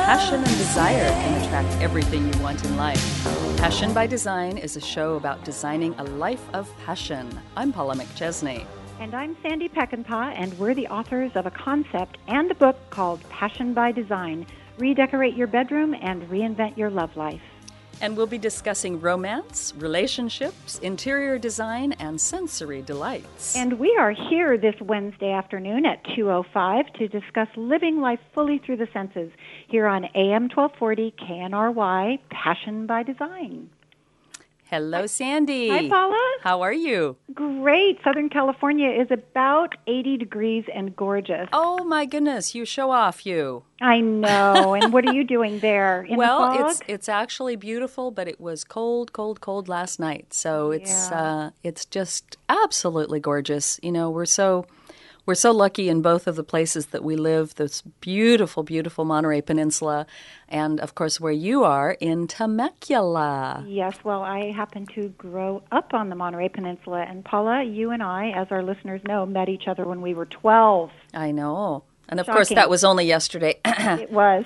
passion and desire can attract everything you want in life. Passion by Design is a show about designing a life of passion. I'm Paula McChesney. And I'm Sandy Peckinpah, and we're the authors of a concept and a book called Passion by Design, Redecorate Your Bedroom and Reinvent Your Love Life. And we'll be discussing romance, relationships, interior design, and sensory delights. And we are here this Wednesday afternoon at 2:05 to discuss living life fully through the senses here on AM 1240 KNRY, Passion by Design. Hello, Sandy. Hi, Paula. How are you? Great. Southern California is about 80 degrees and gorgeous. Oh, my goodness. You show off, you. I know. And what are you doing there? In the fog? It's actually beautiful, but it was cold last night. So it's just absolutely gorgeous. You know, we're so lucky in both of the places that we live, this beautiful, beautiful Monterey Peninsula, and, of course, where you are in Temecula. Yes, well, I happen to grow up on the Monterey Peninsula, and Paula, you and I, as our listeners know, met each other when we were 12. I know. And, of Shocking. course, that was only yesterday. It was.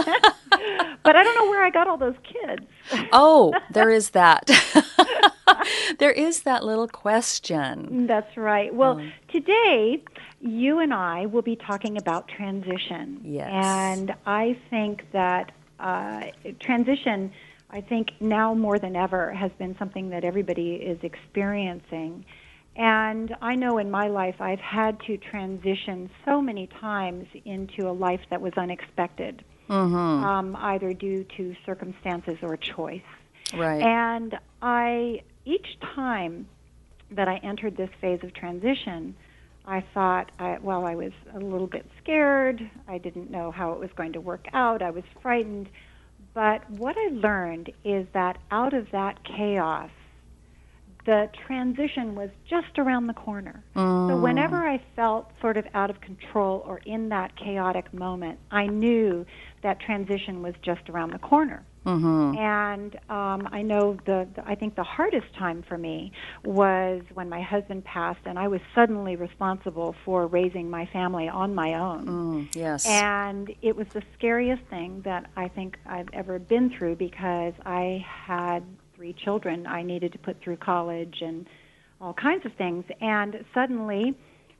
But I don't know where I got all those kids. Oh, there is that. There is that little question. That's right. Well, today, you and I will be talking about transition. Yes. And I think that transition, I think now more than ever, has been something that everybody is experiencing. And I know in my life I've had to transition so many times into a life that was unexpected, either due to circumstances or choice. Right. And each time that I entered this phase of transition, I thought, I was a little bit scared. I didn't know how it was going to work out. I was frightened. But what I learned is that out of that chaos, the transition was just around the corner. So whenever I felt sort of out of control or in that chaotic moment, I knew that transition was just around the corner. And I know I think the hardest time for me was when my husband passed, and I was suddenly responsible for raising my family on my own. Yes. And it was the scariest thing that I think I've ever been through, because I had 3 children I needed to put through college and all kinds of things. And suddenly,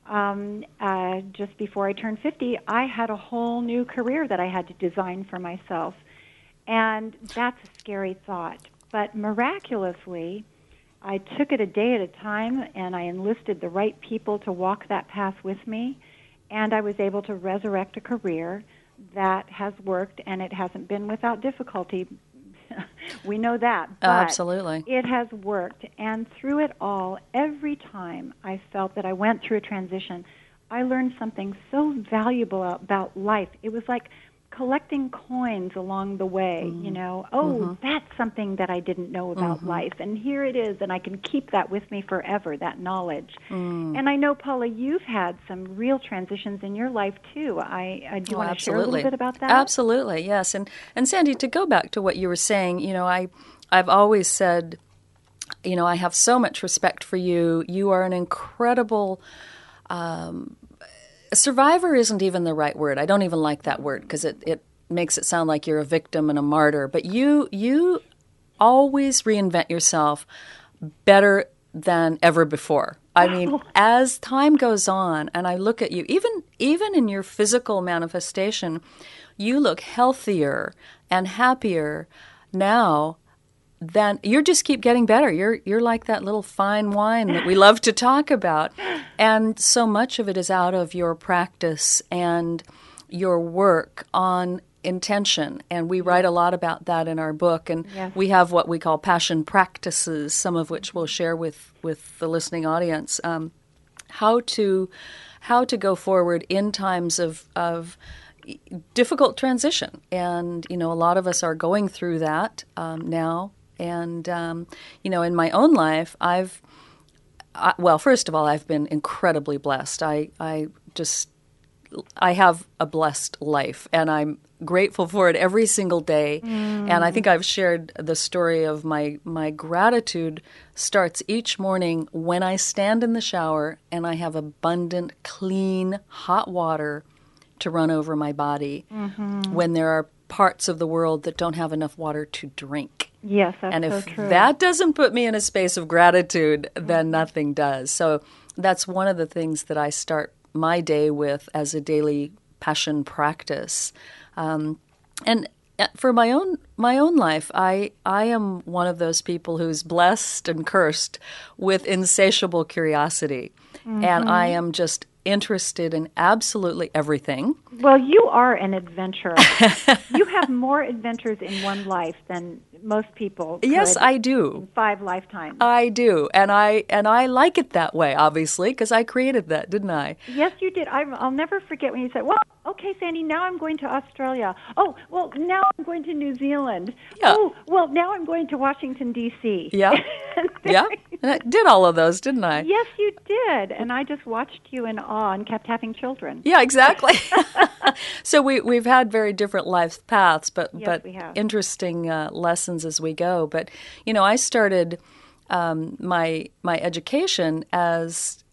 just before I turned 50, I had a whole new career that I had to design for myself. And that's a scary thought. But miraculously, I took it a day at a time, and I enlisted the right people to walk that path with me, and I was able to resurrect a career that has worked, and it hasn't been without difficulty. We know that. But absolutely. It has worked. And through it all, every time I felt that I went through a transition, I learned something so valuable about life. It was like collecting coins along the way, you know. That's something that I didn't know about life, and here it is, and I can keep that with me forever, that knowledge. And I know, Paula, you've had some real transitions in your life, too. Do you want to share a little bit about that? Absolutely, yes. And Sandy, to go back to what you were saying, you know, I've always said, you know, I have so much respect for you. You are an incredible survivor isn't even the right word. I don't even like that word because it makes it sound like you're a victim and a martyr. But you always reinvent yourself better than ever before. I mean, as time goes on, and I look at you, even in your physical manifestation, you look healthier and happier now. Then you just keep getting better. You're like that little fine wine that we love to talk about. And so much of it is out of your practice and your work on intention. And we write a lot about that in our book. And we have what we call passion practices, some of which we'll share with the listening audience, how to go forward in times of difficult transition. And, you know, a lot of us are going through that now. And, you know, in my own life, first of all, I've been incredibly blessed. I have a blessed life, and I'm grateful for it every single day. And I think I've shared the story of my gratitude starts each morning when I stand in the shower and I have abundant, clean, hot water to run over my body. When there are parts of the world that don't have enough water to drink. Yes, that's And so if true. that doesn't put me in a space of gratitude, then nothing does. So that's one of the things that I start my day with as a daily passion practice. And for my own life, I am one of those people who's blessed and cursed with insatiable curiosity. And I am just interested in absolutely everything. Well, you are an adventurer. You have more adventures in one life than most people could. Yes, I do. In 5 lifetimes. I do, and I like it that way, obviously, because I created that, didn't I? Yes, you did. I'll never forget when you said, "Well, okay, Sandy, now I'm going to Australia. Oh, well, now I'm going to New Zealand. Yeah. Oh, well, now I'm going to Washington D.C." Yeah, yeah. And I did all of those, didn't I? Yes, you did. And I just watched you in awe and kept having children. Yeah, exactly. So we've had very different life paths, but we have. interesting lessons as we go. But I started my education as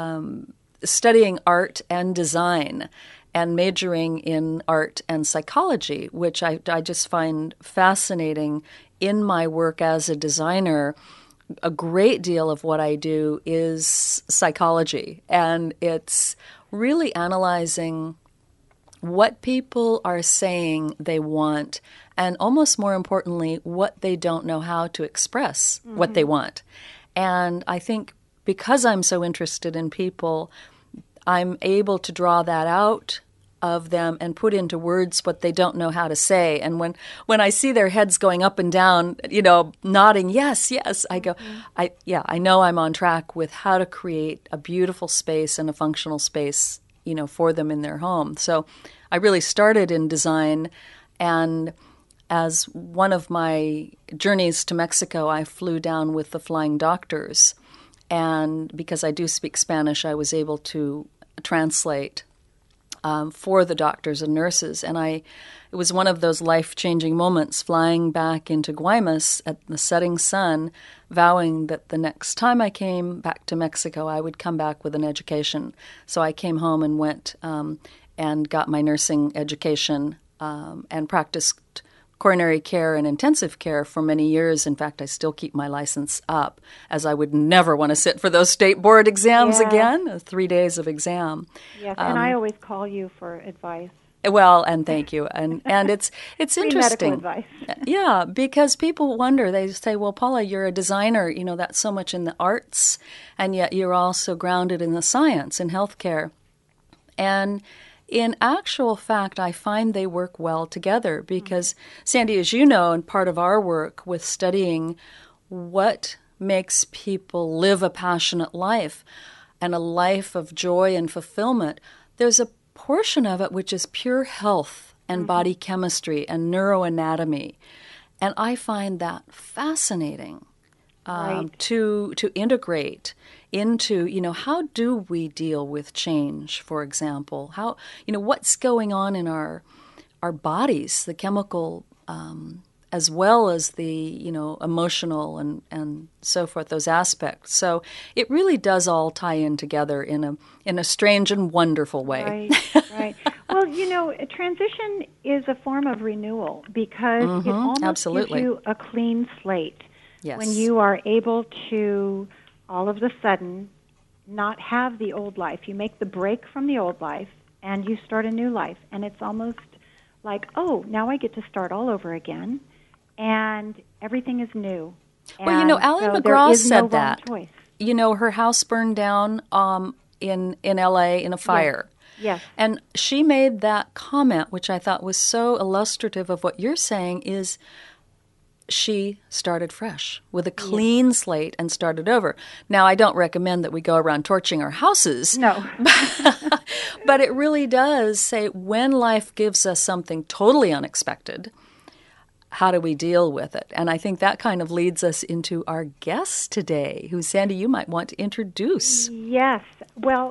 studying art and design, and majoring in art and psychology, which I just find fascinating in my work as a designer. A great deal of what I do is psychology, and it's really analyzing what people are saying they want, and almost more importantly, what they don't know how to express what they want. And I think because I'm so interested in people, I'm able to draw that out of them and put into words what they don't know how to say. And when I see their heads going up and down, nodding, yes, I go, I know I'm on track with how to create a beautiful space and a functional space, for them in their home. So I really started in design, and as one of my journeys to Mexico, I flew down with the Flying Doctors. And because I do speak Spanish, I was able to translate for the doctors and nurses. And it was one of those life-changing moments, flying back into Guaymas at the setting sun, vowing that the next time I came back to Mexico, I would come back with an education. So I came home and went and got my nursing education and practiced coronary care and intensive care for many years. In fact, I still keep my license up, as I would never want to sit for those state board exams again, 3 days of exam. Yes, and I always call you for advice. Well, and thank you. And it's interesting. Medical advice. Yeah, because people wonder, they say, well, Paula, you're a designer, that's so much in the arts, and yet you're also grounded in the science and healthcare. And in actual fact, I find they work well together because, Sandy, as you know, and part of our work with studying what makes people live a passionate life and a life of joy and fulfillment, there's a portion of it which is pure health and body chemistry and neuroanatomy. And I find that fascinating to integrate into, how do we deal with change, for example? How, what's going on in our bodies, the chemical, as well as the, emotional and so forth, those aspects. So it really does all tie in together in a strange and wonderful way. Right. Well, a transition is a form of renewal because it almost gives you a clean slate. Yes. When you are able to all of a sudden not have the old life. You make the break from the old life and you start a new life. And it's almost like, oh, now I get to start all over again and everything is new. Well, Ally McGraw said that. Choice. Her house burned down in L.A. in a fire. Yes. And she made that comment, which I thought was so illustrative of what you're saying, is she started fresh with a clean slate and started over. Now, I don't recommend that we go around torching our houses. No. But it really does say when life gives us something totally unexpected, how do we deal with it? And I think that kind of leads us into our guest today, who, Sandy, you might want to introduce. Yes. Well,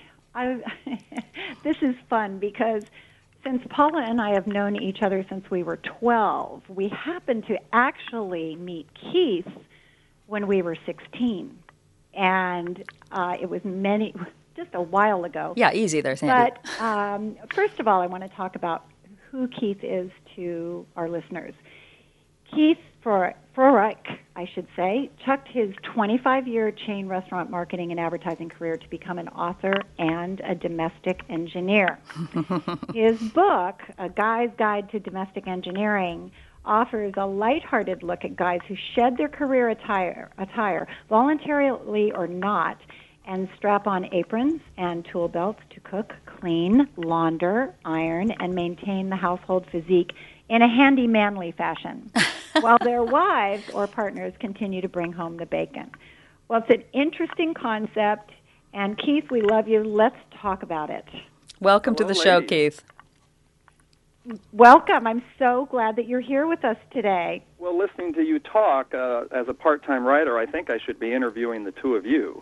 this is fun because since Paula and I have known each other since we were 12, we happened to actually meet Keith when we were 16. And it was just a while ago. Yeah, easy there, Sandy. But first of all, I want to talk about who Keith is to our listeners. Keith Frorek, I should say, chucked his 25-year chain restaurant marketing and advertising career to become an author and a domestic engineer. His book, A Guy's Guide to Domestic Engineering, offers a lighthearted look at guys who shed their career attire, voluntarily or not, and strap on aprons and tool belts to cook, clean, launder, iron, and maintain the household physique in a handy, manly fashion, while their wives or partners continue to bring home the bacon. Well, it's an interesting concept, and Keith, we love you. Let's talk about it. Welcome to the show, Keith. Welcome. I'm so glad that you're here with us today. Well, listening to you talk, as a part-time writer, I think I should be interviewing the two of you.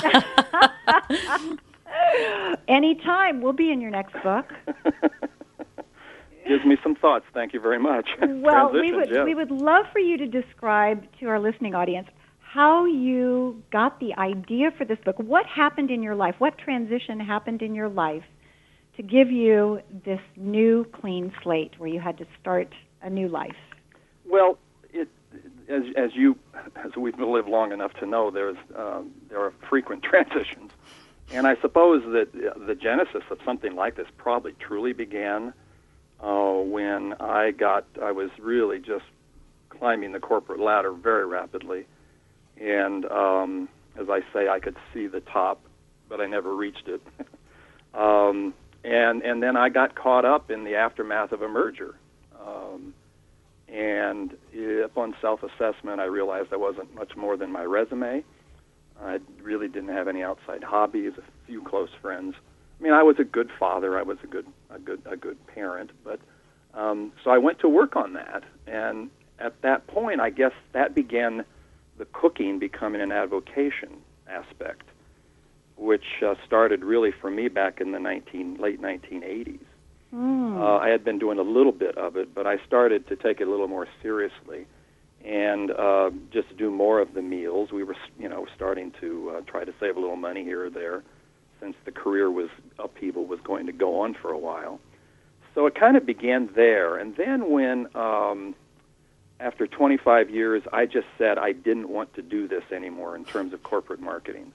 Anytime. We'll be in your next book. Gives me some thoughts. Thank you very much. Well, we would love for you to describe to our listening audience how you got the idea for this book. What happened in your life? What transition happened in your life to give you this new clean slate where you had to start a new life? Well, as we've lived long enough to know, there are frequent transitions, and I suppose that the genesis of something like this probably truly began when I was really just climbing the corporate ladder very rapidly, and as I say, I could see the top, but I never reached it. And then I got caught up in the aftermath of a merger. And upon self-assessment, I realized I wasn't much more than my resume. I really didn't have any outside hobbies, a few close friends. I mean, I was a good father. I was a good parent. But so I went to work on that. And at that point, I guess that began the cooking becoming an avocation aspect, which started really for me back in the late 1980s. I had been doing a little bit of it, but I started to take it a little more seriously and just do more of the meals. We were, starting to try to save a little money here or there, since the career upheaval was going to go on for a while. So it kind of began there. And then when, after 25 years, I just said I didn't want to do this anymore in terms of corporate marketing.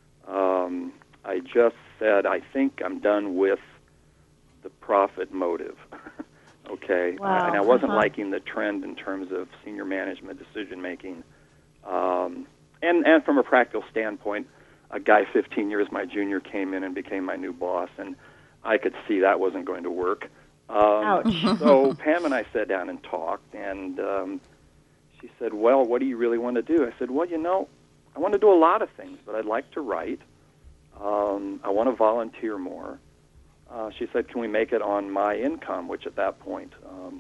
I just said, I think I'm done with the profit motive. Okay? Wow. And I wasn't liking the trend in terms of senior management decision-making. And from a practical standpoint, a guy 15 years my junior came in and became my new boss, and I could see that wasn't going to work. Ouch. So Pam and I sat down and talked, and she said, well, what do you really want to do? I said, well, I want to do a lot of things, but I'd like to write. I want to volunteer more. She said, can we make it on my income, which at that point,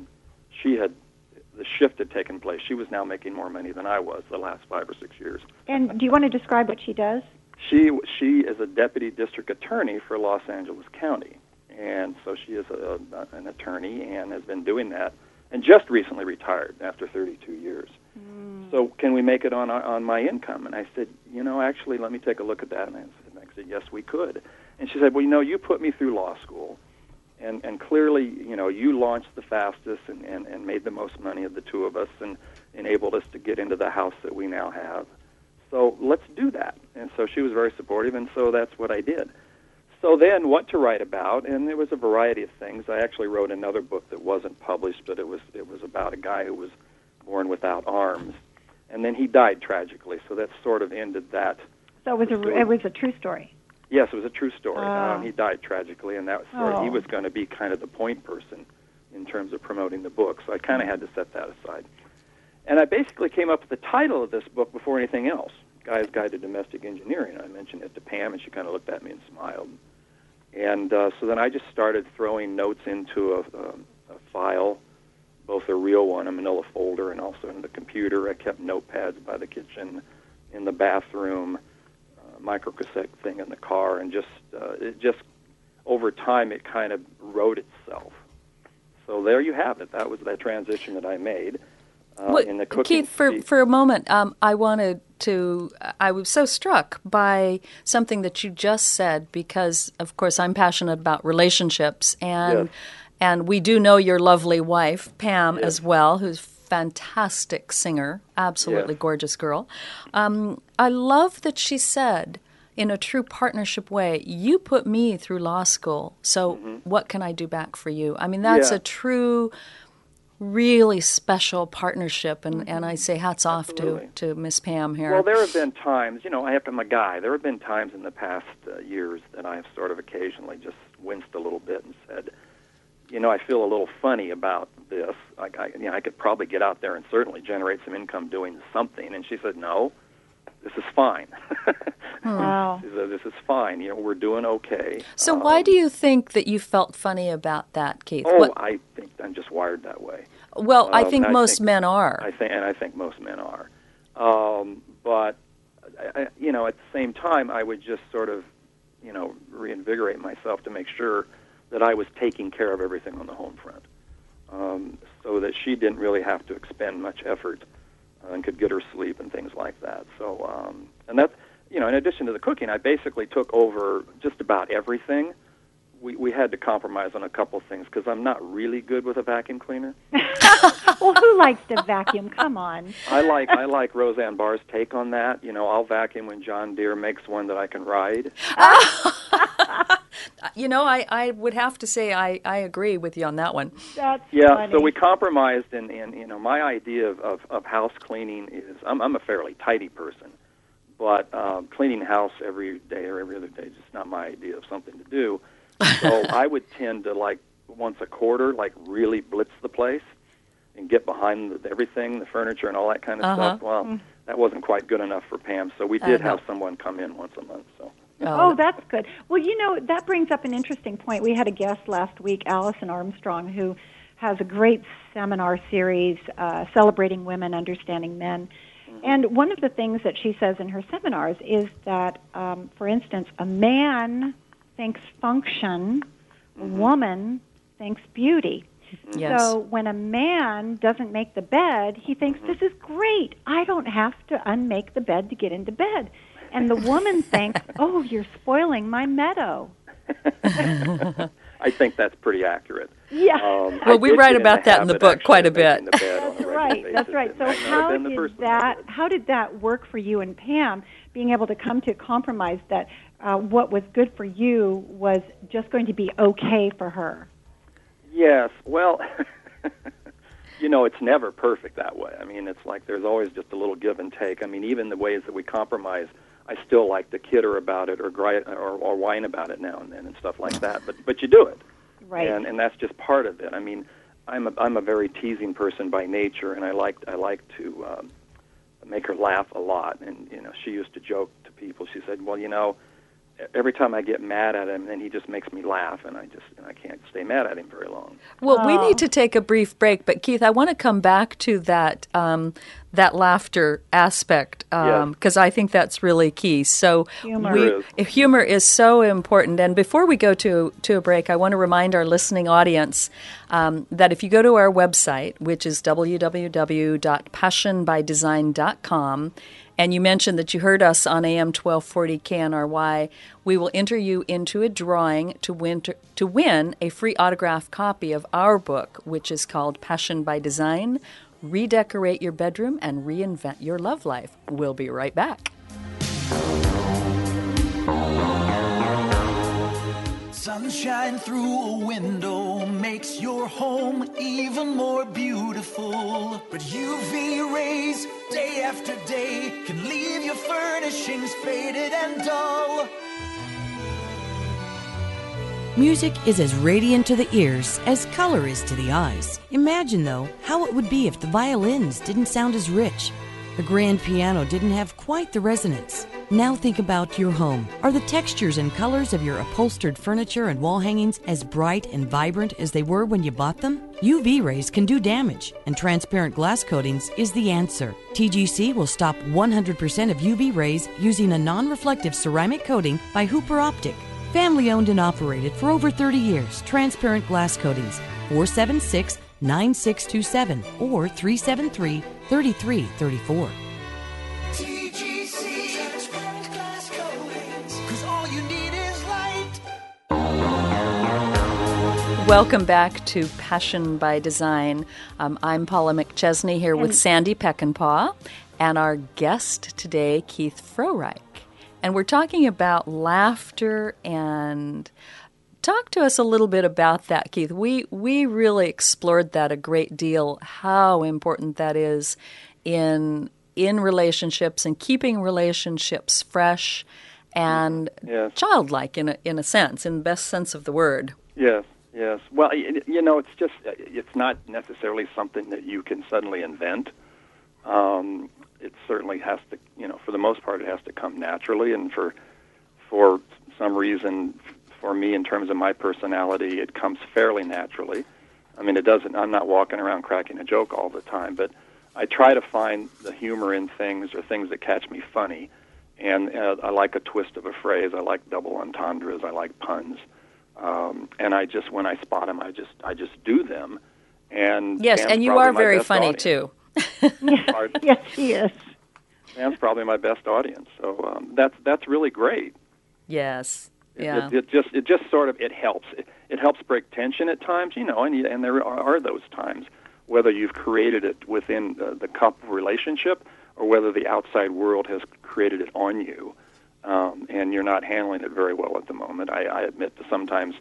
the shift had taken place. She was now making more money than I was the last 5 or 6 years. And do you want to describe what she does? She is a deputy district attorney for Los Angeles County, and so she is an attorney and has been doing that, and just recently retired after 32 years. So can we make it on my income? And I said, actually, let me take a look at that. And I said, yes, we could. And she said, well, you put me through law school, and clearly, you launched the fastest and made the most money of the two of us and enabled us to get into the house that we now have. So let's do that. And so she was very supportive, and so that's what I did. So then what to write about, and there was a variety of things. I actually wrote another book that wasn't published, but it was about a guy who was born without arms, and then he died tragically. So that sort of ended that. So it was a true story. Yes, it was a true story. He died tragically, and that was he was going to be kind of the point person in terms of promoting the book. So I kind of had to set that aside. And I basically came up with the title of this book before anything else, Guy's Guide to Domestic Engineering. I mentioned it to Pam, and she kind of looked at me and smiled. And so then I just started throwing notes into a file, both a real one, a manila folder, and also in the computer. I kept notepads by the kitchen, in the bathroom, microcassette thing in the car, and just over time it kind of wrote itself. So there you have it. That was that transition that I made in the cooking. Keith, for a moment, I was so struck by something that you just said, because of course I'm passionate about relationships, and yes. And we do know your lovely wife, Pam, as well, who's fantastic singer, absolutely gorgeous girl. I love that she said, in a true partnership way, you put me through law school, so what can I do back for you? I mean, that's a true, really special partnership, and I say hats off to Miss Pam here. Well, there have been times, I'm a guy, there have been times in the past years that I have sort of occasionally just winced a little bit and said, I feel a little funny about this. I could probably get out there and certainly generate some income doing something. And she said, no, this is fine. Wow. She said, this is fine. We're doing okay. So why do you think that you felt funny about that, Keith? I think I'm just wired that way. Well, I think most men are. I think most men are. But, at the same time, I would just sort of, reinvigorate myself to make sure that I was taking care of everything on the home front, so that she didn't really have to expend much effort and could get her sleep and things like that. So, and that's, in addition to the cooking, I basically took over just about everything. We had to compromise on a couple things because I'm not really good with a vacuum cleaner. Well, who likes to vacuum? Come on. I like Roseanne Barr's take on that. I'll vacuum when John Deere makes one that I can ride. I would have to say I agree with you on that one. That's funny. So we compromised, and my idea of house cleaning is I'm a fairly tidy person, but cleaning house every day or every other day is just not my idea of something to do. So I would tend to, once a quarter, really blitz the place and get behind everything, the furniture and all that kind of stuff. Well, that wasn't quite good enough for Pam, so we did have someone come in once a month. So. Oh, that's good. Well, that brings up an interesting point. We had a guest last week, Allison Armstrong, who has a great seminar series celebrating women, understanding men. And one of the things that she says in her seminars is that, for instance, a man thinks function, a woman thinks beauty. Yes. So when a man doesn't make the bed, he thinks, this is great. I don't have to unmake the bed to get into bed. And the woman thinks, oh, you're spoiling my meadow. I think that's pretty accurate. Yeah. Well, we write about that in the book quite a bit. That's right. So how did that work for you and Pam, being able to come to a compromise that what was good for you was just going to be okay for her? Yes. Well, it's never perfect that way. I mean, it's like there's always just a little give and take. I mean, even the ways that we compromise, I still like to kid her about it or whine about it now and then and stuff like that. But you do it, right? And that's just part of it. I mean, I'm a very teasing person by nature, and I like to make her laugh a lot. And she used to joke to people. She said, "Well, every time I get mad at him, then he just makes me laugh, and I can't stay mad at him very long." Well, we need to take a brief break, but Keith, I want to come back to that laughter aspect because I think that's really key. So humor is so important. And before we go to a break, I want to remind our listening audience that if you go to our website, which is www.passionbydesign.com, and you mentioned that you heard us on AM 1240 KNRY, we will enter you into a drawing to win a free autographed copy of our book, which is called Passion by Design, Redecorate Your Bedroom and Reinvent Your Love Life. We'll be right back. Sunshine through a window makes your home even more beautiful. But UV rays, day after day, can leave your furnishings faded and dull. Music is as radiant to the ears as color is to the eyes. Imagine, though, how it would be if the violins didn't sound as rich. The grand piano didn't have quite the resonance. Now think about your home. Are the textures and colors of your upholstered furniture and wall hangings as bright and vibrant as they were when you bought them? UV rays can do damage, and transparent glass coatings is the answer. TGC will stop 100% of UV rays using a non-reflective ceramic coating by Hooper Optic. Family owned and operated for over 30 years. Transparent glass coatings, 476-9627 or 373-3334. TGC, transparent glass coatings, 'cause all you need is light. Welcome back to Passion by Design. I'm Paula McChesney here with Sandy Peckinpah and our guest today, Keith Frohreich. And we're talking about laughter, and talk to us a little bit about that, Keith. We really explored that a great deal, how important that is in relationships and keeping relationships fresh and childlike in a sense, in the best sense of the word. Yes. Yes. Well, it's not necessarily something that you can suddenly invent. It certainly has to, for the most part, it has to come naturally. And for some reason, for me, in terms of my personality, it comes fairly naturally. I mean, it doesn't. I'm not walking around cracking a joke all the time, but I try to find the humor in things or things that catch me funny. And I like a twist of a phrase. I like double entendres. I like puns. And I just, when I spot them, I just do them. And yes, Sam's and you are very funny audience. Too. Yes, he is. Sam's probably my best audience, so that's really great. Yes, It just sort of helps. It helps break tension at times, and there are those times, whether you've created it within the couple relationship or whether the outside world has created it on you. And you're not handling it very well at the moment. I admit that sometimes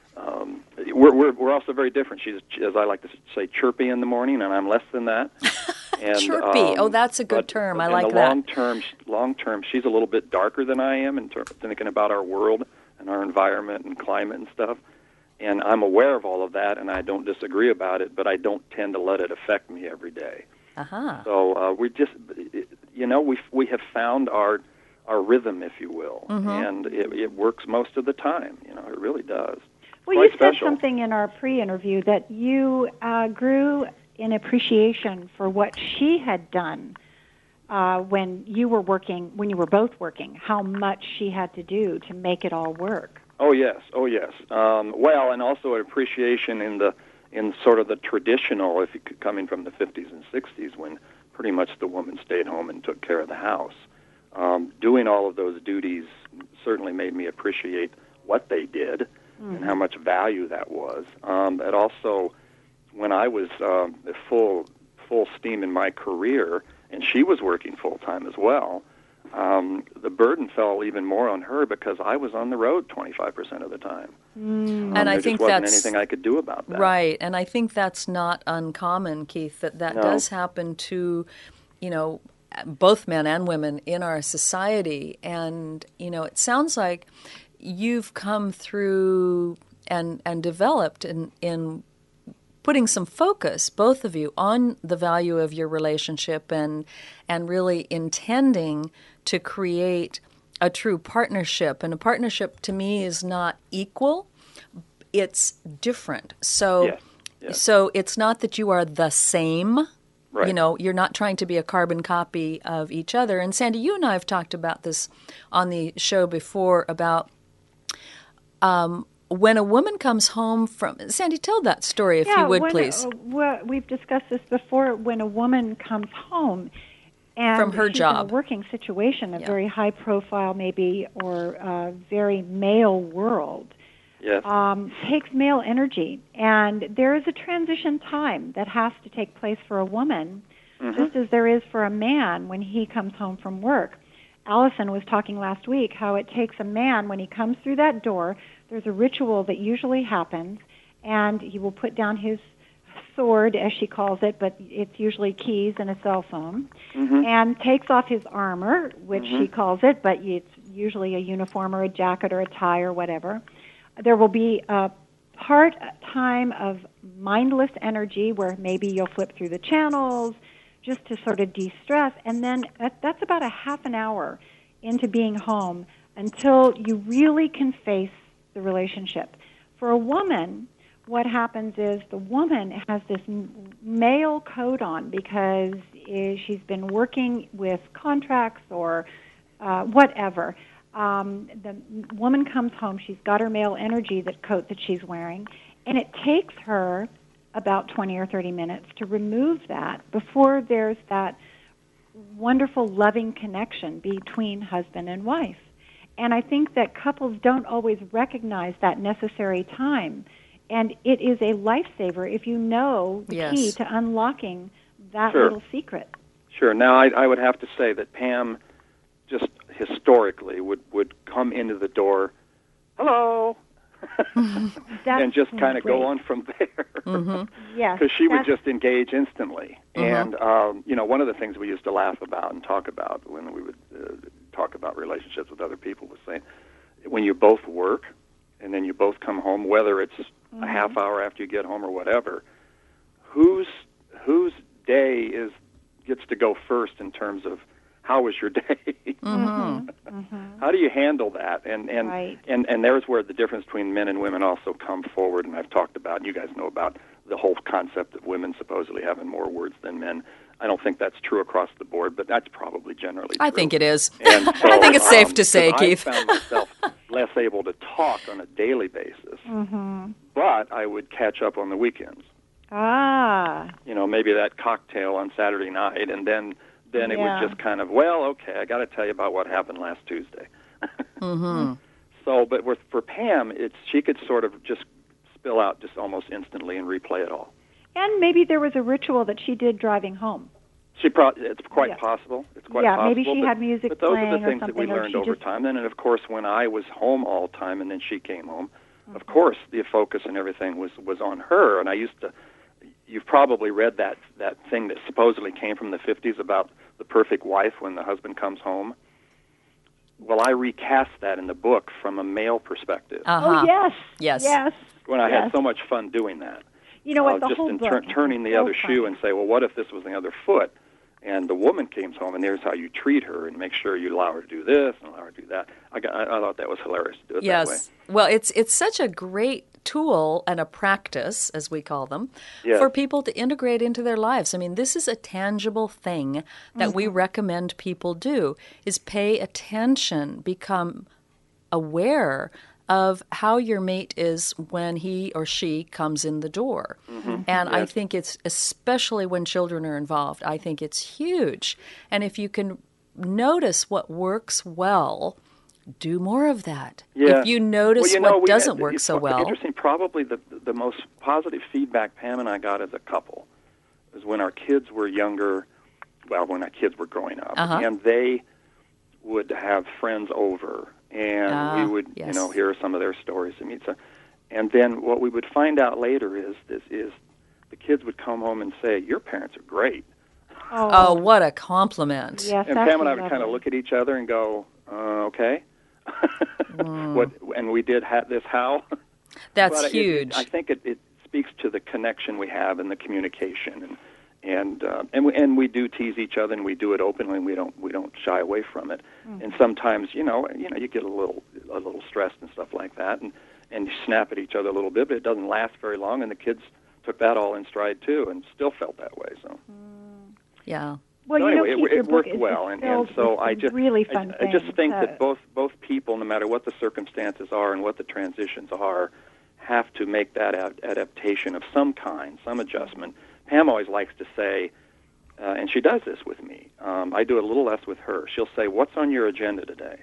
we're also very different. She's, as I like to say, chirpy in the morning, and I'm less than that. And, chirpy. That's a good term. But I like in the long term, she's a little bit darker than I am in terms of thinking about our world and our environment and climate and stuff. And I'm aware of all of that, and I don't disagree about it, but I don't tend to let it affect me every day. Uh-huh. So we just, we have found our rhythm, if you will, and it works most of the time. It really does. Well, Quite you special. said something in our pre-interview that you grew in appreciation for what she had done when you were both working, how much she had to do to make it all work. Oh yes. Well, and also an appreciation in sort of the traditional, if you could, coming from the 50s and 60s, when pretty much the woman stayed home and took care of the house. Doing all of those duties certainly made me appreciate what they did and how much value that was. It also, when I was full steam in my career, and she was working full-time as well, the burden fell even more on her because I was on the road 25% of the time. And I there think just wasn't that's anything I could do about that. Right, and I think that's not uncommon, Keith, that No. does happen to, both men and women in our society. And, it sounds like you've come through and developed in putting some focus, both of you, on the value of your relationship and really intending to create a true partnership. And a partnership, to me, is not equal. It's different. So, Yes. So it's not that you are the same. Right. You're not trying to be a carbon copy of each other. And Sandy, you and I have talked about this on the show before about when a woman comes home from... Sandy, tell that story if you would, please. We've discussed this before. When a woman comes home and from her she's job, in a working situation, a very high profile maybe, or a very male world, Yes. takes male energy. And there is a transition time that has to take place for a woman, just as there is for a man when he comes home from work. Allison was talking last week how it takes a man, when he comes through that door, there's a ritual that usually happens, and he will put down his sword, as she calls it, but it's usually keys and a cell phone, and takes off his armor, which she calls it, but it's usually a uniform or a jacket or a tie or whatever. There will be a time of mindless energy where maybe you'll flip through the channels just to sort of de-stress, and then that's about a half an hour into being home until you really can face the relationship. For a woman, what happens is the woman has this male coat on because she's been working with contracts or whatever. The woman comes home, she's got her male energy, that coat that she's wearing, and it takes her about 20 or 30 minutes to remove that before there's that wonderful loving connection between husband and wife. And I think that couples don't always recognize that necessary time And it is a lifesaver if you know the Yes. key to unlocking that Sure. little secret. Sure. Now, I would have to say that Pam, just historically, would come into the door, hello, That's and just kind of great. go on from there. Yes, Because she would that's- just engage instantly. And, one of the things we used to laugh about and talk about when we would talk about relationships with other people was saying, when you both work and then you both come home, whether it's a half hour after you get home or whatever, whose day gets to go first in terms of how was your day? How do you handle that? And Right. and there's where the difference between men and women also come forward. And I've talked about, and you guys know about the whole concept of women supposedly having more words than men. I don't think that's true across the board, but that's probably generally true. I think it is. And so, I think it's safe to say, 'cause Keith. I found myself less able to talk on a daily basis, but I would catch up on the weekends. Ah, Maybe that cocktail on Saturday night, and then it Yeah. would just kind of, well, okay, I got to tell you about what happened last Tuesday. So, but for Pam, she could sort of just spill out just almost instantly and replay it all. and maybe there was a ritual that she did driving home. It's quite Yeah. possible. It's quite Yeah, possible. maybe she had music But those are playing the or things that we something, or learned she over just- time. And of course, when I was home all the time and then she came home, of course, the focus and everything was on her. And I used to. You've probably read that thing that supposedly came from the 50s about the perfect wife when the husband comes home. Well, I recast that in the book from a male perspective. Oh, yes. Yes. Yes. When I had yes. so much fun doing that. You know what, the just whole in book turning the is so other shoe fun. and say, well, what if this was the other foot? And the woman comes home, and here's how you treat her, and make sure you allow her to do this and allow her to do that. I thought that was hilarious to do it that way. Yes. Well, it's such a great tool and a practice, as we call them, Yes. for people to integrate into their lives. I mean, this is a tangible thing that we recommend people do, is pay attention, become aware of how your mate is when he or she comes in the door. And I think it's, especially when children are involved, I think it's huge. And if you can notice what works well, do more of that. Yeah. If you notice what doesn't work so well. Interesting, probably the most positive feedback Pam and I got as a couple is when our kids were younger, well, when our kids were growing up, and they would have friends over, and we would, yes. hear some of their stories. And then what we would find out later is the kids would come home and say, your parents are great. Oh, what a compliment. Yes, And that's Pam and I would kind of lovely. look at each other and go, okay. What? And we did this how? That's But huge. I think it speaks to the connection we have and the communication, and we do tease each other, and we do it openly, and we don't shy away from it. And sometimes you get a little stressed and stuff like that, and you snap at each other a little bit, but it doesn't last very long, and the kids took that all in stride too, and still felt that way. So. Yeah. Well, So you know, anyway, Keith, your it book worked is well, just and filled so with I some just really fun I just things. think that both people, no matter what the circumstances are and what the transitions are, have to make that adaptation of some kind, some adjustment. Pam always likes to say, and she does this with me. I do it a little less with her. She'll say, "What's on your agenda today?"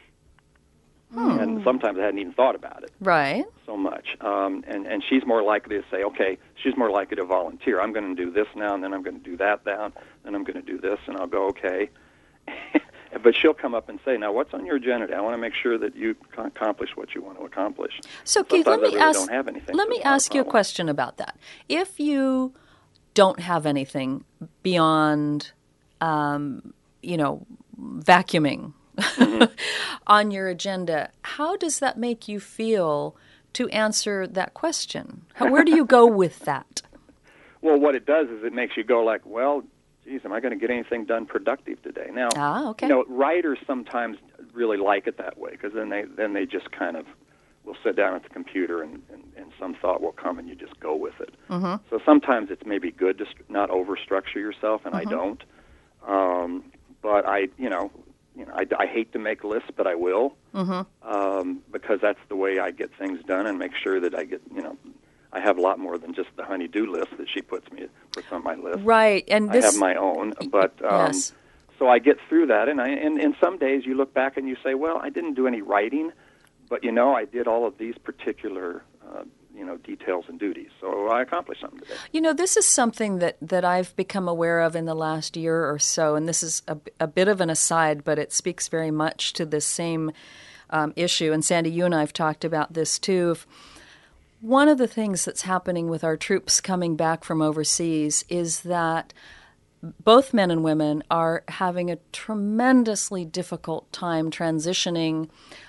And sometimes I hadn't even thought about it Right. so much. And she's more likely to say, okay, she's more likely to volunteer. I'm going to do this now, and then I'm going to do that now, and I'm going to do this, and I'll go, okay. But she'll come up and say, now, what's on your agenda today? I want to make sure that you accomplish what you want to accomplish. So, Keith, let Sometimes I me really ask. don't have anything, Let so me it's not a ask you a problem. question about that. If you don't have anything beyond, vacuuming on your agenda, how does that make you feel to answer that question? Where do you go with that? Well, what it does is it makes you go like, well, geez, am I going to get anything done productive today? Now, Okay. Writers sometimes really like it that way because then they just kind of will sit down at the computer and some thought will come and you just go with it. So sometimes it's maybe good to not overstructure yourself, and I don't. But I hate to make lists, but I will because that's the way I get things done and make sure that I get, I have a lot more than just the honey-do list that she puts on my list. Right, and this I have my own, but yes. so I get through that, and some days you look back and you say, well, I didn't do any writing, but I did all of these particular details and duties. So I accomplished something today. This is something that I've become aware of in the last year or so, and this is a bit of an aside, but it speaks very much to this same issue. And Sandy, you and I have talked about this too. One of the things that's happening with our troops coming back from overseas is that both men and women are having a tremendously difficult time transitioning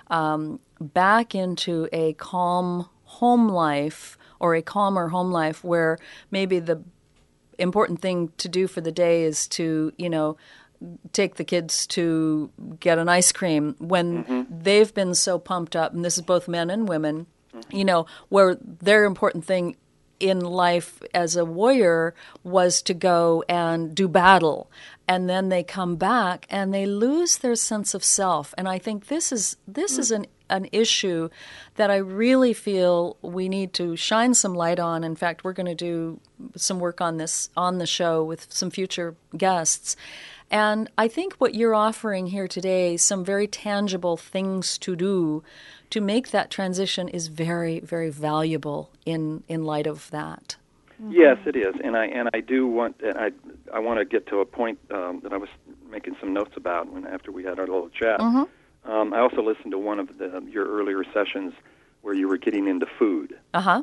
back into a calm home life, or a calmer home life, where maybe the important thing to do for the day is to, take the kids to get an ice cream when they've been so pumped up, and this is both men and women, where their important thing in life as a warrior was to go and do battle. And then they come back and they lose their sense of self. And I think this is an issue that I really feel we need to shine some light on. In fact, we're going to do some work on this on the show with some future guests. And I think what you're offering here today, some very tangible things to do to make that transition, is very, very valuable in light of that. Yes, it is, and I do want, and I want to get to a point that I was making some notes about after we had our little chat. I also listened to one of your earlier sessions where you were getting into food,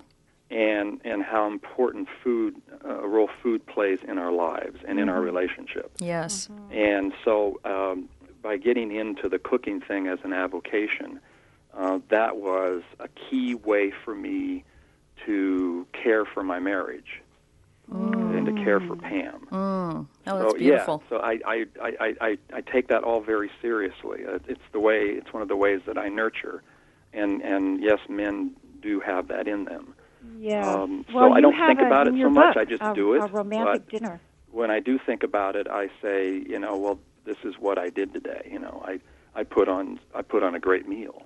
and how important a role food plays in our lives and in our relationships. Yes, and so by getting into the cooking thing as an avocation, that was a key way for me to care for my marriage and to care for Pam. Oh, that's beautiful. So I take that all very seriously. It's one of the ways that I nurture, and yes, men do have that in them. Yeah. So I don't think about it so much. I just do it. A romantic dinner. When I do think about it, I say, well, this is what I did today. I put on a great meal.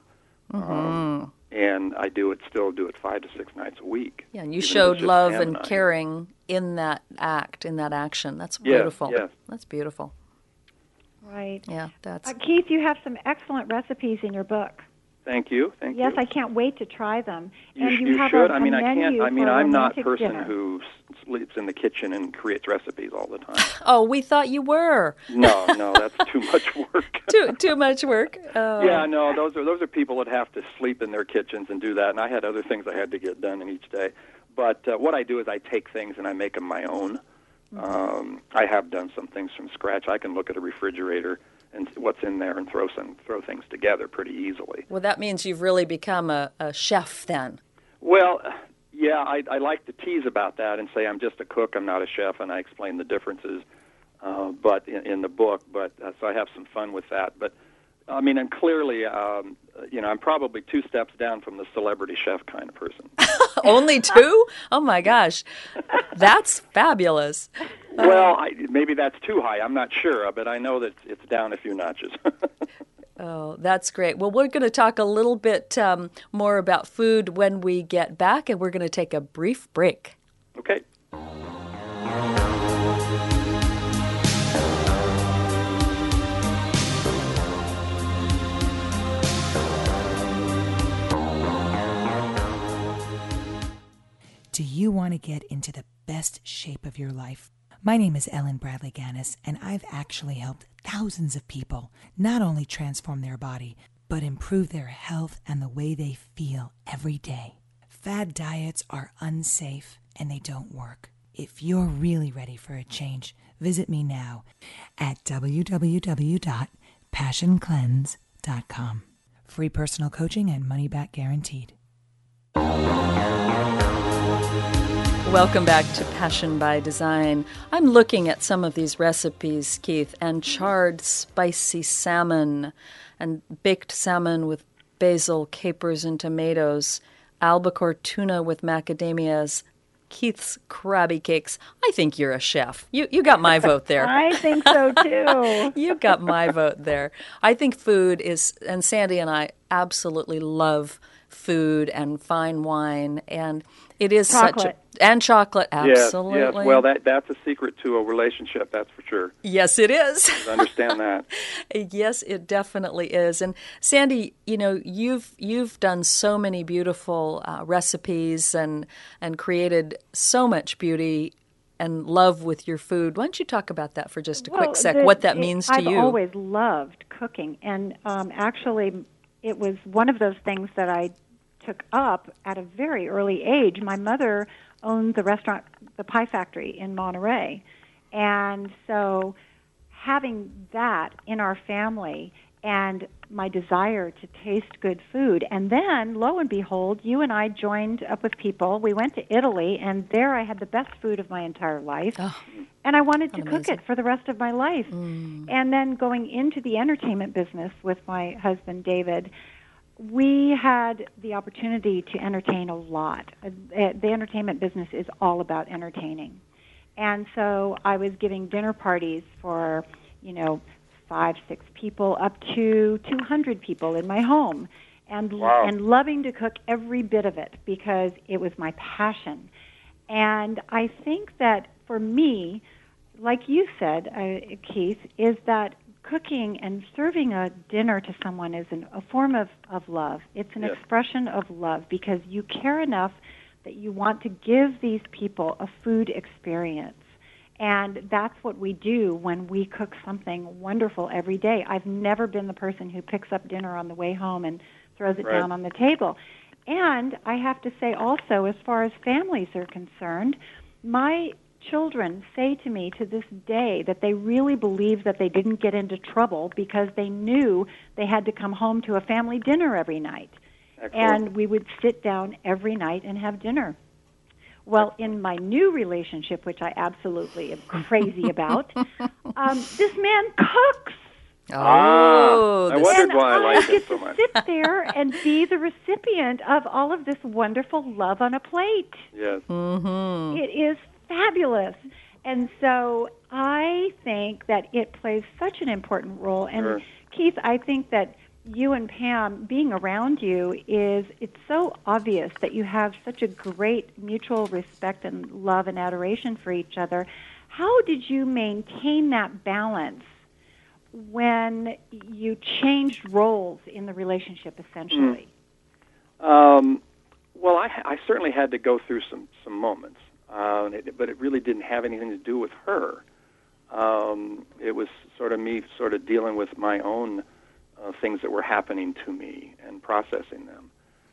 And I still do it 5 to 6 nights a week. Yeah, and you showed love and caring in that act, in that action. That's beautiful. Yes. That's beautiful. Right. Yeah, that's... Keith, you have some excellent recipes in your book. Thank you. Yes, I can't wait to try them. You should. I'm not a person dinner. who sleeps in the kitchen and creates recipes all the time. Oh, we thought you were. No, that's too much work. Too much work. Oh. Yeah, no, those are people that have to sleep in their kitchens and do that. And I had other things I had to get done in each day. But what I do is I take things and I make them my own. I have done some things from scratch. I can look at a refrigerator and what's in there and throw things together pretty easily. Well, that means you've really become a chef then. Well, yeah, I like to tease about that and say I'm just a cook, I'm not a chef, and I explain the differences but in the book. But so I have some fun with that. But I mean, I'm clearly, I'm probably 2 steps down from the celebrity chef kind of person. Only 2? Oh my gosh, that's fabulous. Well, maybe that's too high. I'm not sure, but I know that it's down a few notches. Oh, that's great. Well, we're going to talk a little bit more about food when we get back, and we're going to take a brief break. Okay. Do you want to get into the best shape of your life? My name is Ellen Bradley Gannis, and I've actually helped thousands of people not only transform their body, but improve their health and the way they feel every day. Fad diets are unsafe and they don't work. If you're really ready for a change, visit me now at www.passioncleanse.com. Free personal coaching and money back guaranteed. Welcome back to Passion by Design. I'm looking at some of these recipes, Keith, and charred spicy salmon and baked salmon with basil, capers, and tomatoes, albacore tuna with macadamias, Keith's Krabby Cakes. I think you're a chef. You got my vote there. I think so, too. You got my vote there. I think food is, and Sandy and I absolutely love food and fine wine, and it is Chocolate. and chocolate, absolutely. Yes. Well, that's a secret to a relationship, that's for sure. Yes, it is. I understand that. Yes, it definitely is. And Sandy, you've done so many beautiful recipes and created so much beauty and love with your food. Why don't you talk about that for just a quick sec, what that means to you? I've always loved cooking, and actually it was one of those things that I took up at a very early age. My mother owned the restaurant, the Pie Factory in Monterey, and so having that in our family and my desire to taste good food. And then, lo and behold, you and I joined up with people. We went to Italy, and there I had the best food of my entire life. Oh, and I wanted to cook it for the rest of my life. And then going into the entertainment business with my husband, David, we had the opportunity to entertain a lot. The entertainment business is all about entertaining. And so I was giving dinner parties for, 5, 6 people, up to 200 people in my home, and loving to cook every bit of it because it was my passion. And I think that for me, like you said, Keith, is that cooking and serving a dinner to someone is a form of love. It's an expression of love because you care enough that you want to give these people a food experience. And that's what we do when we cook something wonderful every day. I've never been the person who picks up dinner on the way home and throws it down on the table. And I have to say also, as far as families are concerned, my children say to me to this day that they really believe that they didn't get into trouble because they knew they had to come home to a family dinner every night. Excellent. And we would sit down every night and have dinner. Well, in my new relationship, which I absolutely am crazy about, this man cooks. I wondered why I liked him so much. I get to sit there and be the recipient of all of this wonderful love on a plate. Yes. Mm-hmm. It is fabulous. And so I think that it plays such an important role. And Sure. Keith, I think that you and Pam, being around you, it's so obvious that you have such a great mutual respect and love and adoration for each other. How did you maintain that balance when you changed roles in the relationship, essentially? Well, I certainly had to go through some moments, but it really didn't have anything to do with her. It was sort of me dealing with my own things that were happening to me and processing them.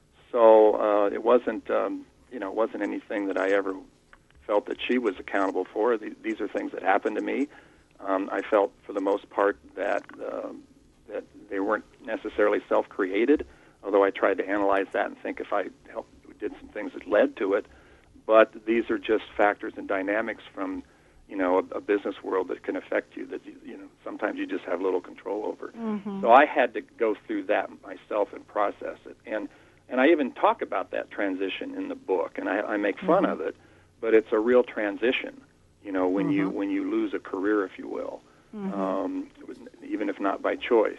So it wasn't, it wasn't anything that I ever felt that she was accountable for. These are things that happened to me. I felt, for the most part, that they weren't necessarily self-created, although I tried to analyze that and think if I did some things that led to it. But these are just factors and dynamics from a business world that can affect you that sometimes you just have little control over. Mm-hmm. So I had to go through that myself and process it. And I even talk about that transition in the book, and I make fun of it, but it's a real transition, when you lose a career, if you will, even if not by choice.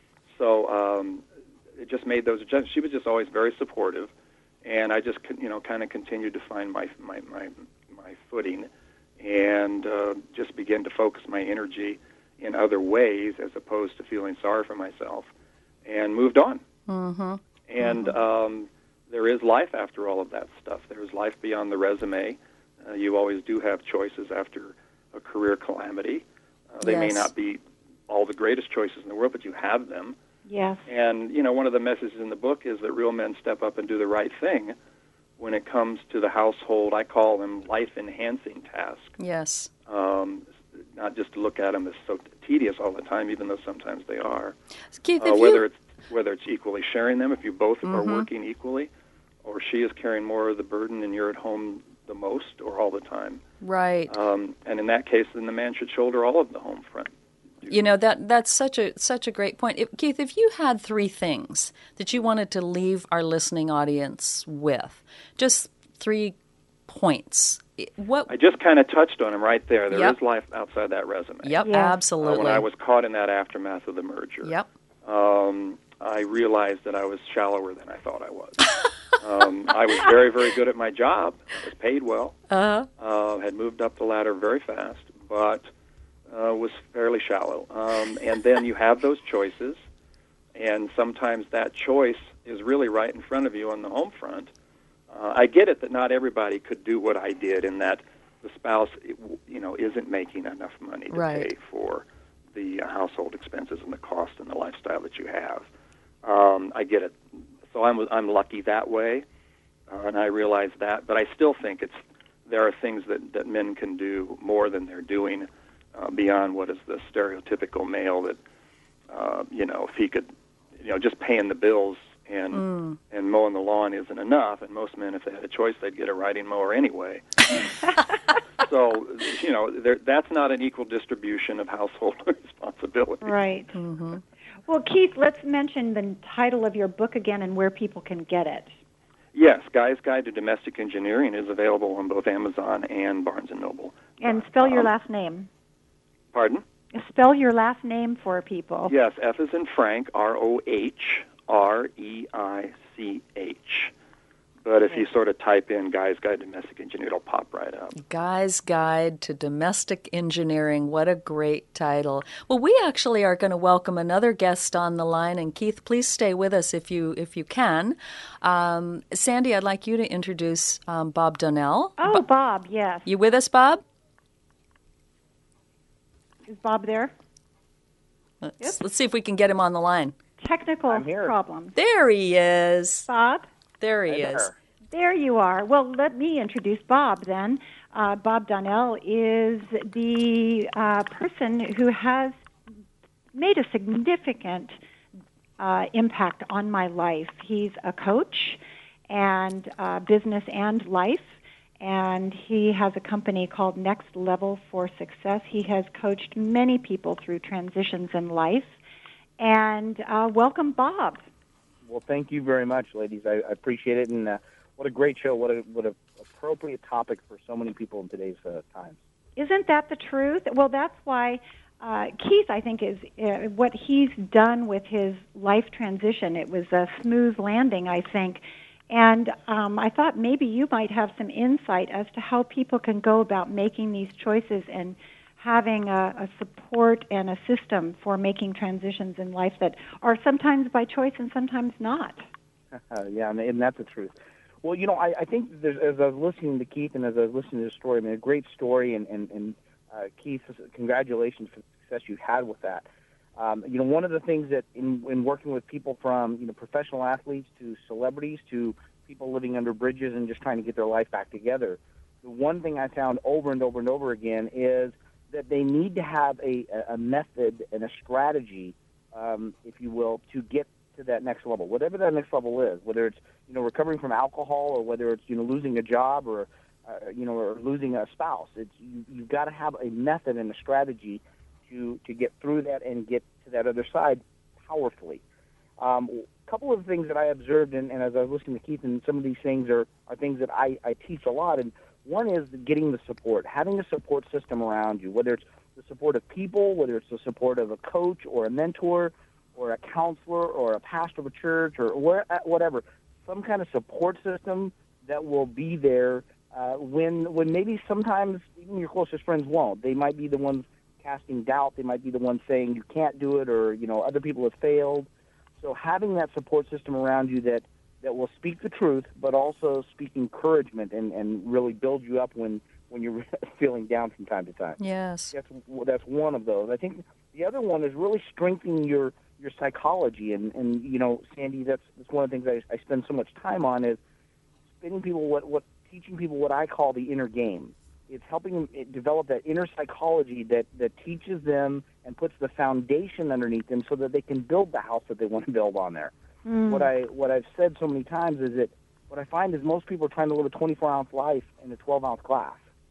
So it just made those adjustments. She was just always very supportive, and I just kind of continued to find my footing and just begin to focus my energy in other ways as opposed to feeling sorry for myself, and moved on. Mm-hmm. And there is life after all of that stuff. There is life beyond the resume. You always do have choices after a career calamity. They may not be all the greatest choices in the world, but you have them. Yes. And, one of the messages in the book is that real men step up and do the right thing when it comes to the household. I call them life-enhancing tasks. Yes. Not just to look at them as so tedious all the time, even though sometimes they are. Keith, whether it's equally sharing them, if you both are working equally, or she is carrying more of the burden and you're at home the most or all the time. Right. And in that case, then the man should shoulder all of the home front. That's such a great point. Keith, if you had 3 things that you wanted to leave our listening audience with, just 3 points, what? I just kind of touched on them right there. There is life outside that resume. Yep, absolutely. When I was caught in that aftermath of the merger. Yep. I realized that I was shallower than I thought I was. I was very, very good at my job. I was paid well. Had moved up the ladder very fast, but was fairly shallow. And then you have those choices, and sometimes that choice is really right in front of you on the home front. I get it that not everybody could do what I did, in that the spouse, isn't making enough money to pay for the household expenses and the cost and the lifestyle that you have. I get it. So I'm lucky that way, and I realize that. But I still think there are things that men can do more than they're doing beyond what is the stereotypical male that, if he could, just paying the bills and mowing the lawn isn't enough. And most men, if they had a choice, they'd get a riding mower anyway. So, that's not an equal distribution of household responsibility. Right. Mm-hmm. Well, Keith, let's mention the title of your book again and where people can get it. Yes, Guy's Guide to Domestic Engineering is available on both Amazon and Barnes & Noble. And spell your last name. Pardon? Spell your last name for people. Yes, F as in Frank, Rohreich. But if you sort of type in Guy's Guide to Domestic Engineering, it'll pop right up. Guy's Guide to Domestic Engineering. What a great title. Well, we actually are going to welcome another guest on the line, and Keith, please stay with us if you can. Sandy, I'd like you to introduce Bob Donnell. Oh, Bob, yes. You with us, Bob? Is Bob there? Let's see if we can get him on the line. Technical problem. There he is. Bob? There he is. There you are. Well, let me introduce Bob then. Bob Donnell is the person who has made a significant impact on my life. He's a coach and business and life, and he has a company called Next Level for Success. He has coached many people through transitions in life. And welcome, Bob. Well, thank you very much, ladies. I appreciate it, and what a great show. What a appropriate topic for so many people in today's times. Isn't that the truth? Well, that's why Keith, I think, is what he's done with his life transition. It was a smooth landing, I think. And I thought maybe you might have some insight as to how people can go about making these choices and having a support and a system for making transitions in life that are sometimes by choice and sometimes not. Yeah, and that's the truth. Well, I think as I was listening to Keith and as I was listening to his story, a great story, and Keith, congratulations for the success you've had with that. One of the things that in working with people from professional athletes to celebrities to people living under bridges and just trying to get their life back together, the one thing I found over and over and over again is that they need to have a method and a strategy, if you will, to get to that next level, whatever that next level is, whether it's recovering from alcohol or whether it's losing a job or or losing a spouse. You've got to have a method and a strategy to get through that and get to that other side powerfully. A couple of things that I observed, and as I was listening to Keith, and some of these things are things that I teach a lot, and one is getting the support, having a support system around you, whether it's the support of people, whether it's the support of a coach or a mentor or a counselor or a pastor of a church or whatever, some kind of support system that will be there when maybe sometimes even your closest friends won't. They might be the ones casting doubt. They might be the ones saying you can't do it or, other people have failed. So having that support system around you that will speak the truth, but also speak encouragement and really build you up when you're feeling down from time to time. Yes. That's one of those. I think the other one is really strengthening your psychology. And Sandy, that's one of the things I spend so much time on is teaching people what I call the inner game. It's helping them develop that inner psychology that teaches them and puts the foundation underneath them so that they can build the house that they want to build on there. What I've said so many times is that what I find is most people are trying to live a 24-ounce life in a 12-ounce glass.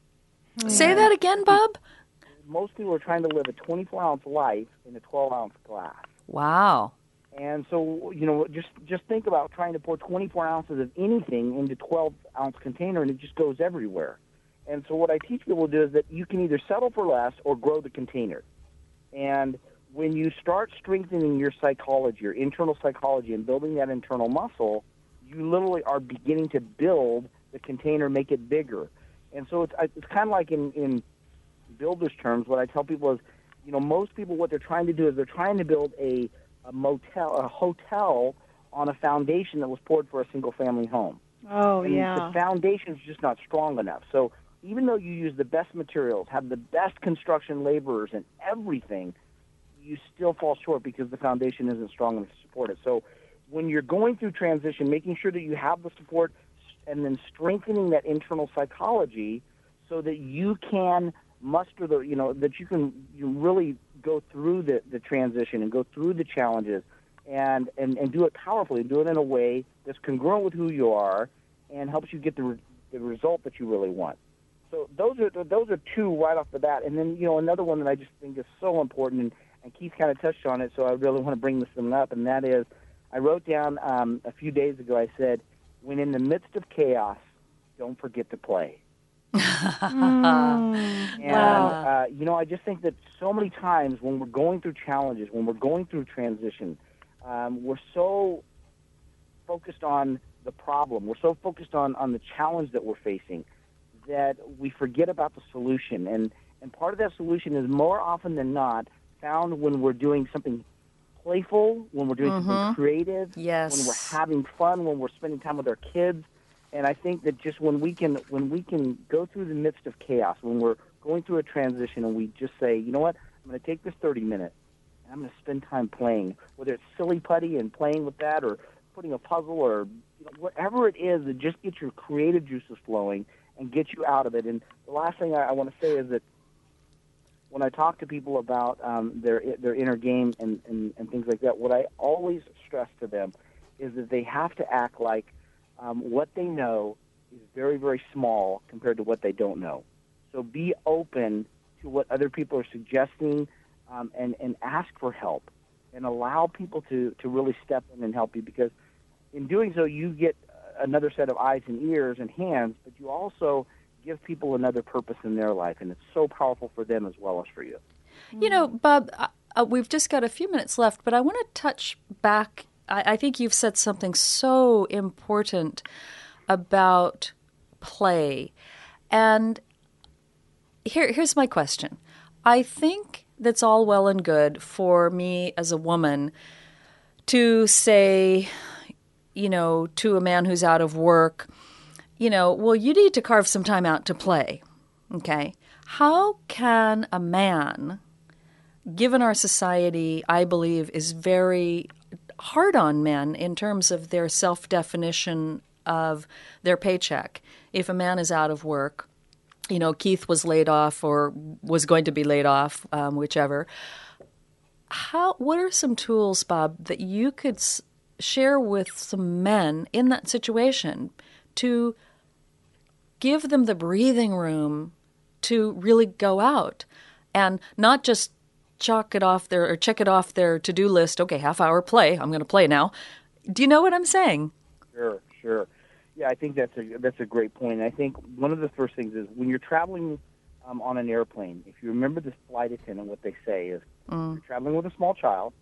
Say that again, Bob? Most people are trying to live a 24-ounce life in a 12-ounce glass. Wow. And so, just think about trying to pour 24 ounces of anything into 12-ounce container, and it just goes everywhere. And so what I teach people to do is that you can either settle for less or grow the container. And when you start strengthening your psychology, your internal psychology, and building that internal muscle, you literally are beginning to build the container, make it bigger. And so it's kind of like in builder's terms, what I tell people is, most people, what they're trying to do is they're trying to build a hotel on a foundation that was poured for a single-family home. Oh, and yeah. The foundation's just not strong enough. So even though you use the best materials, have the best construction laborers and everything, you still fall short because the foundation isn't strong enough to support it. So when you're going through transition, making sure that you have the support and then strengthening that internal psychology so that you can muster that you really go through the transition and go through the challenges and do it powerfully, do it in a way that's congruent with who you are and helps you get the result that you really want. So those are two right off the bat. And then, another one that I just think is so important, and Keith kind of touched on it, so I really want to bring this one up, and that is I wrote down a few days ago, I said, when in the midst of chaos, don't forget to play. And, I just think that so many times when we're going through challenges, when we're going through transition, we're so focused on the problem, we're so focused on the challenge that we're facing that we forget about the solution. And part of that solution is more often than not found when we're doing something playful, when we're doing something creative, yes, when we're having fun, when we're spending time with our kids. And I think that just when we can go through the midst of chaos, when we're going through a transition and we just say, you know what, I'm going to take this 30 minutes and I'm going to spend time playing, whether it's silly putty and playing with that or putting a puzzle or whatever it is that just gets your creative juices flowing and get you out of it. And the last thing I want to say is that when I talk to people about their inner game and things like that, what I always stress to them is that they have to act like what they know is very, very small compared to what they don't know. So be open to what other people are suggesting and ask for help and allow people to really step in and help you, because in doing so you get another set of eyes and ears and hands, but you also give people another purpose in their life, and it's so powerful for them as well as for you. Bob, we've just got a few minutes left, but I want to touch back. I think you've said something so important about play. And here's my question. I think that's all well and good for me as a woman to say, to a man who's out of work, well, you need to carve some time out to play. Okay. How can a man, given our society, I believe, is very hard on men in terms of their self-definition of their paycheck. If a man is out of work, Keith was laid off or was going to be laid off, whichever. What are some tools, Bob, that you could share with some men in that situation to give them the breathing room to really go out and not just check it off their to-do list? Okay, half-hour play. I'm going to play now. Do you know what I'm saying? Sure. Yeah, I think that's a great point. I think one of the first things is when you're traveling on an airplane, if you remember the flight attendant, what they say is, you're traveling with a small child.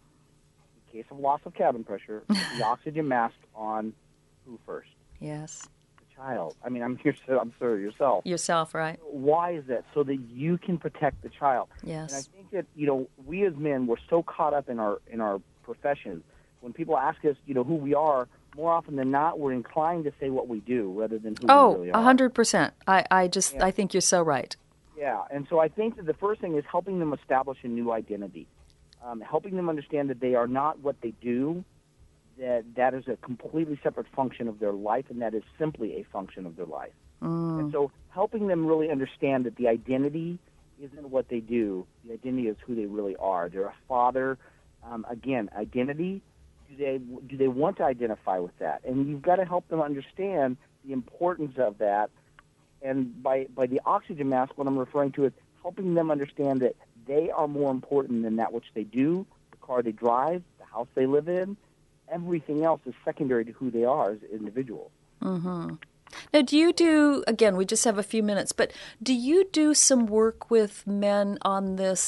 In case of loss of cabin pressure, the oxygen mask on who first? Yes. The child. I mean, I'm sorry, yourself. Yourself, right. Why is that? So that you can protect the child. Yes. And I think that, we as men, we're so caught up in our professions. When people ask us, who we are, more often than not, we're inclined to say what we do rather than who we really are. 100%. I think you're so right. Yeah, and so I think that the first thing is helping them establish a new identity, helping them understand that they are not what they do, that is a completely separate function of their life, and that is simply a function of their life. And so helping them really understand that the identity isn't what they do. The identity is who they really are. They're a father. Again, identity. Do they want to identify with that? And you've got to help them understand the importance of that. And by the oxygen mask, what I'm referring to is helping them understand that they are more important than that which they do, the car they drive, the house they live in. Everything else is secondary to who they are as individuals. Mm-hmm. Now, do you do, again, we just have a few minutes, but do you do some work with men on this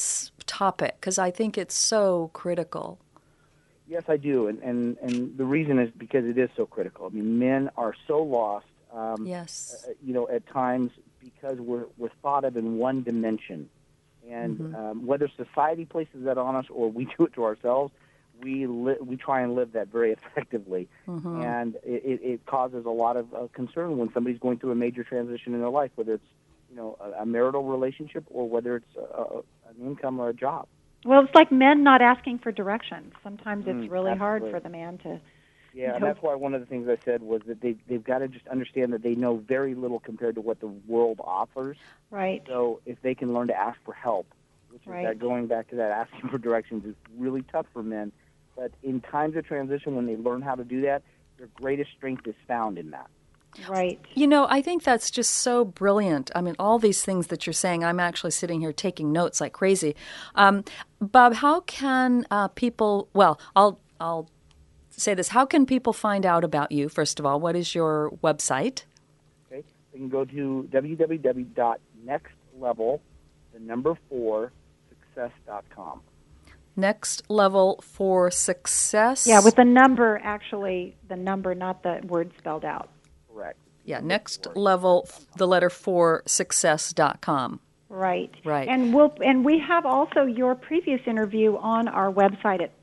topic? Because I think it's so critical. Yes, I do, and the reason is because it is so critical. I mean, men are so lost. Yes. At times because we're thought of in one dimension, and whether society places that on us or we do it to ourselves, we try and live that very effectively, and it causes a lot of concern when somebody's going through a major transition in their life, whether it's a marital relationship or whether it's an income or a job. Well, it's like men not asking for directions. Sometimes it's really hard absolutely. for the man to. Yeah, and that's why one of the things I said was that they've got to just understand that they know very little compared to what the world offers. Right. So if they can learn to ask for help, which is that going back to that asking for directions is really tough for men. But in times of transition, when they learn how to do that, their greatest strength is found in that. Right. I think that's just so brilliant. I mean, all these things that you're saying, I'm actually sitting here taking notes like crazy. Bob, how can people, well, I'll say this, how can people find out about you, first of all? What is your website? Okay. They can go to www.nextlevel4success.com. Next Level for Success? Yeah, with the number, actually, the number, not the word spelled out. Correct. Yeah, Next Level, the letter 4, success.com. Right. Right. And we have also your previous interview on our website at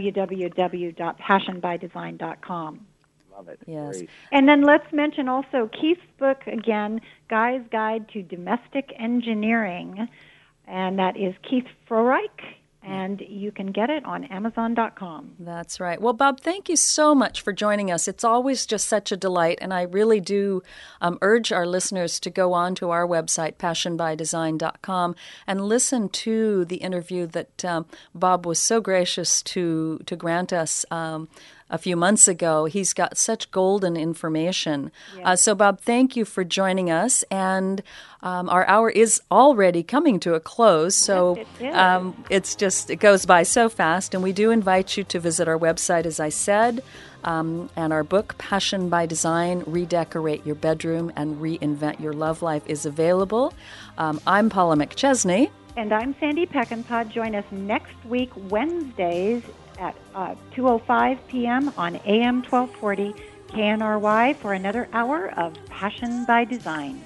www.passionbydesign.com. Love it. Yes. Great. And then let's mention also Keith's book again, Guy's Guide to Domestic Engineering, and that is Keith Froreich, and you can get it on Amazon.com. That's right. Well, Bob, thank you so much for joining us. It's always just such a delight, and I really do urge our listeners to go on to our website, passionbydesign.com, and listen to the interview that Bob was so gracious to grant us a few months ago. He's got such golden information. Yes. So, Bob, thank you for joining us, and our hour is already coming to a close, so yes, it goes by so fast, and we do invite you to visit our website, as I said, and our book, Passion by Design, Redecorate Your Bedroom and Reinvent Your Love Life, is available. I'm Paula McChesney. And I'm Sandy Peckinpah. Join us next week, Wednesdays, at 2:05 p.m. on AM 1240 KNRY for another hour of Passion by Design.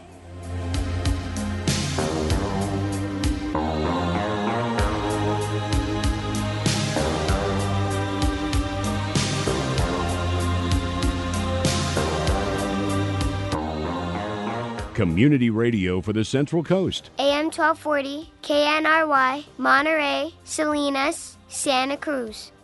Community radio for the Central Coast. AM 1240, KNRY, Monterey, Salinas, Santa Cruz.